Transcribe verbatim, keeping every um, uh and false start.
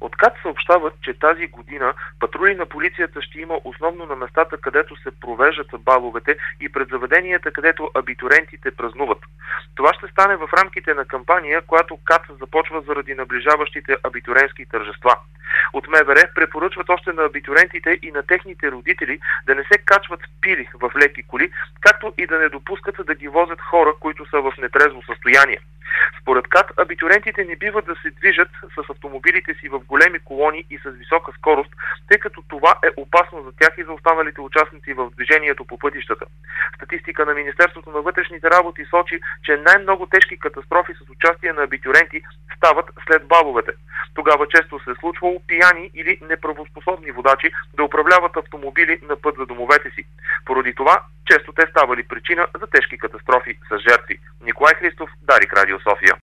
От КАТ съобщават, че тази година патрули на полицията ще има основно на местата, където се провеждат баловете и пред заведенията, където абитуриентите празнуват. Това ще стане в рамките на кампания, която КАТ започва заради наближаващите абитуриентски тържества. От МВР препоръчват още на абитуриентите и на техните родители да не се качват пили в леки коли, както и да не допускат да ги возят хора, които са в нетрезво състояние. Според КАТ, абитуриентите не бива да се движат с автомобилите си в големи колони и с висока скорост, тъй като това е опасно за тях и за останалите участници в движението по пътищата. Статистика на Министерството на вътрешните работи сочи, че най-много тежки катастрофи с участие на абитуриенти стават след баловете. Тогава често се е случвало пияни или неправоспособни водачи да управляват автомобили на път за домовете си. Поради това, често те ставали причина за тежки катастрофи с жертви. Николай Христов, Дарик, Радио София.